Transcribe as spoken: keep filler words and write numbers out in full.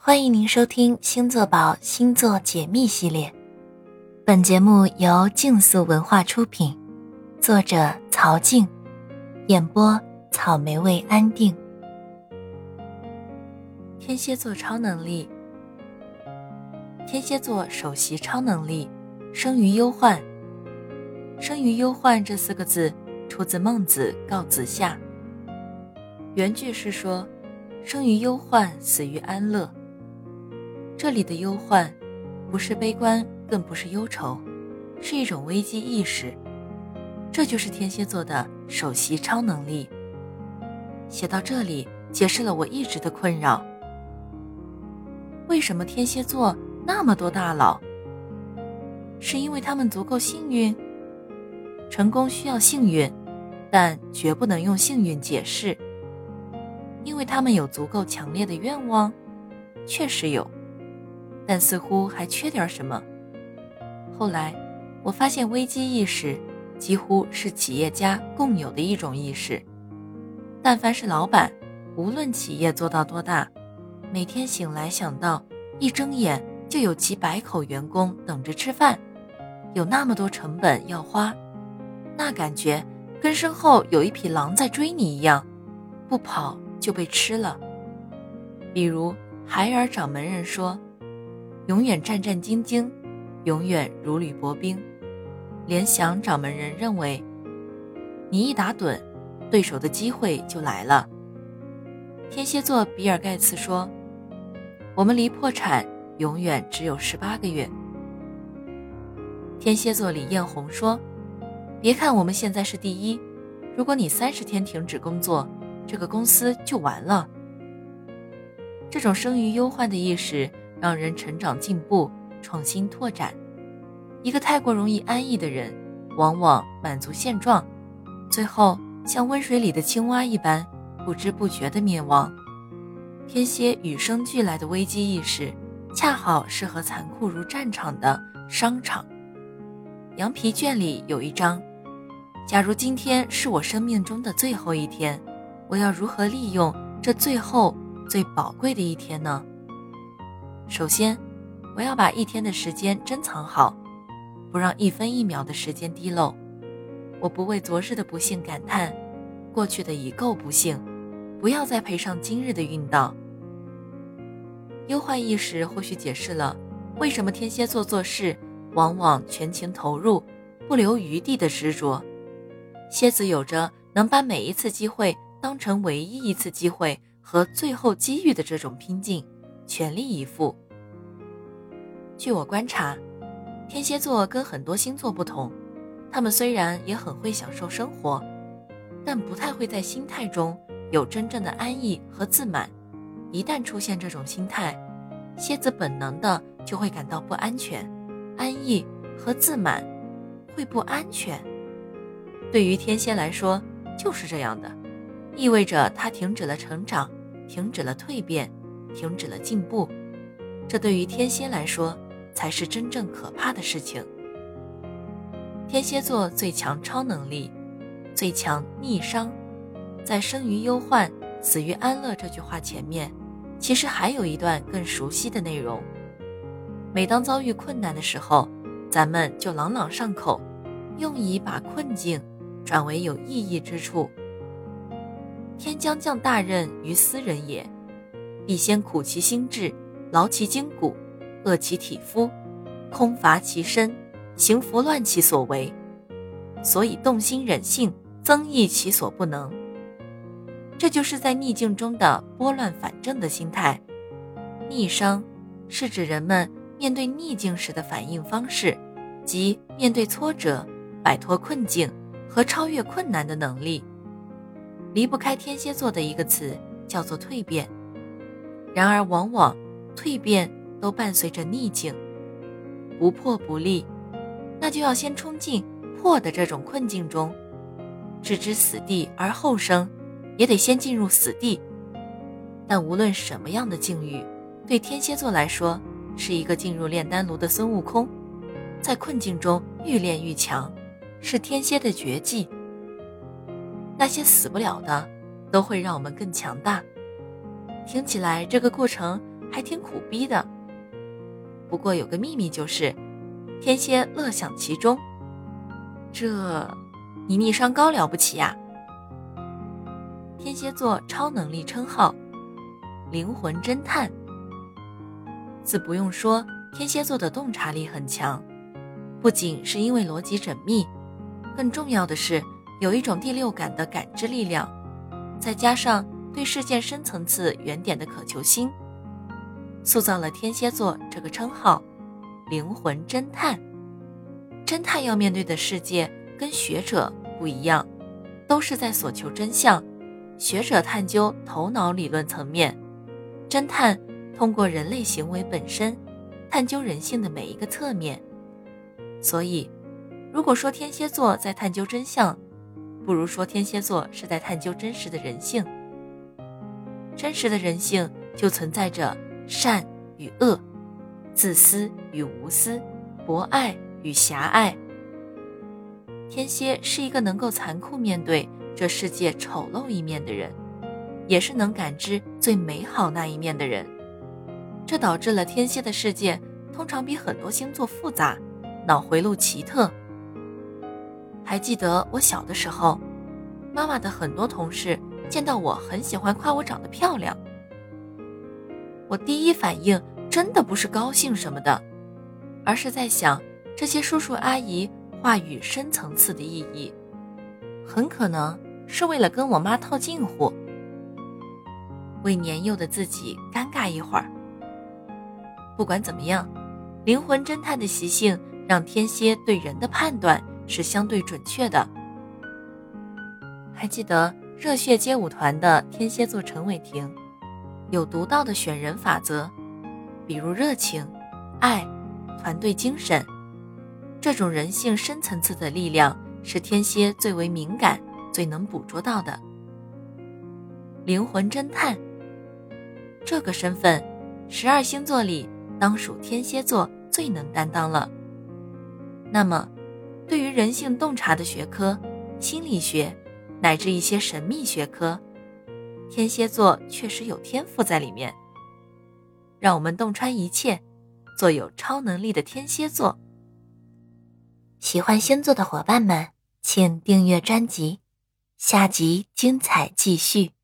欢迎您收听星座宝星座解密系列，本节目由竞速文化出品，作者曹静，演播草莓味安定。天蝎座超能力。天蝎座首席超能力，生于忧患。生于忧患这四个字出自孟子告子夏，原句是说，生于忧患，死于安乐。这里的忧患不是悲观，更不是忧愁，是一种危机意识。这就是天蝎座的首席超能力。写到这里，解释了我一直的困扰。为什么天蝎座那么多大佬？是因为他们足够幸运？成功需要幸运，但绝不能用幸运解释。因为他们有足够强烈的愿望？确实有，但似乎还缺点什么。后来我发现危机意识几乎是企业家共有的一种意识。但凡是老板，无论企业做到多大，每天醒来想到一睁眼就有几百口员工等着吃饭，有那么多成本要花，那感觉跟身后有一匹狼在追你一样，不跑就被吃了。比如海尔掌门人说，永远战战兢兢，永远如履薄冰。联想掌门人认为，你一打盹，对手的机会就来了。天蝎座比尔盖茨说，我们离破产永远只有十八个月。天蝎座李彦宏说，别看我们现在是第一，如果你三十天停止工作，这个公司就完了。这种生于忧患的意识让人成长进步，创新拓展。一个太过容易安逸的人，往往满足现状，最后像温水里的青蛙一般，不知不觉地灭亡。天蝎与生俱来的危机意识，恰好适合残酷如战场的商场。羊皮卷里有一章，假如今天是我生命中的最后一天，我要如何利用这最后最宝贵的一天呢？首先，我要把一天的时间珍藏好，不让一分一秒的时间滴漏。我不为昨日的不幸感叹，过去的已够不幸，不要再赔上今日的运道。忧患意识或许解释了为什么天蝎座做事往往全情投入，不留余地的执着。蝎子有着能把每一次机会当成唯一一次机会和最后机遇的这种拼劲，全力以赴。据我观察，天蝎座跟很多星座不同，他们虽然也很会享受生活，但不太会在心态中有真正的安逸和自满。一旦出现这种心态，蝎子本能的就会感到不安全，安逸和自满会不安全。对于天蝎来说就是这样的，意味着他停止了成长，停止了蜕变，停止了进步。这对于天蝎来说才是真正可怕的事情。天蝎座最强超能力，最强逆商。在生于忧患，死于安乐这句话前面，其实还有一段更熟悉的内容。每当遭遇困难的时候，咱们就朗朗上口，用以把困境转为有意义之处。天将降大任于斯人也，必先苦其心志，劳其筋骨，饿其体肤，空乏其身，行拂乱其所为，所以动心忍性，增益其所不能。这就是在逆境中的拨乱反正的心态。逆商是指人们面对逆境时的反应方式，即面对挫折、摆脱困境和超越困难的能力。离不开天蝎座的一个词叫做蜕变。然而往往蜕变都伴随着逆境，不破不立，那就要先冲进破的这种困境中。置之死地而后生，也得先进入死地。但无论什么样的境遇，对天蝎座来说是一个进入炼丹炉的孙悟空，在困境中愈练愈强，是天蝎的绝技。那些死不了的都会让我们更强大。听起来这个过程还挺苦逼的。不过有个秘密就是，天蝎乐享其中。这，你逆商高了不起呀！天蝎座超能力称号，灵魂侦探。自不用说，天蝎座的洞察力很强，不仅是因为逻辑缜密，更重要的是有一种第六感的感知力量，再加上对事件深层次原点的渴求心，塑造了天蝎座这个称号，灵魂侦探。侦探要面对的世界跟学者不一样，都是在索求真相，学者探究头脑理论层面，侦探通过人类行为本身探究人性的每一个侧面。所以如果说天蝎座在探究真相，不如说天蝎座是在探究真实的人性。真实的人性就存在着善与恶，自私与无私，博爱与狭隘。天蝎是一个能够残酷面对这世界丑陋一面的人，也是能感知最美好那一面的人。这导致了天蝎的世界通常比很多星座复杂，脑回路奇特。还记得我小的时候，妈妈的很多同事见到我很喜欢夸我长得漂亮，我第一反应真的不是高兴什么的，而是在想这些叔叔阿姨话语深层次的意义，很可能是为了跟我妈套近乎，为年幼的自己尴尬一会儿。不管怎么样，灵魂侦探的习性让天蝎对人的判断是相对准确的。还记得热血街舞团的天蝎座陈伟霆有独到的选人法则，比如热情、爱、团队精神，这种人性深层次的力量是天蝎最为敏感、最能捕捉到的。灵魂侦探这个身份，十二星座里当属天蝎座最能担当了。那么对于人性洞察的学科，心理学乃至一些神秘学科，天蝎座确实有天赋在里面。让我们洞穿一切，做有超能力的天蝎座。喜欢星座的伙伴们，请订阅专辑，下集精彩继续。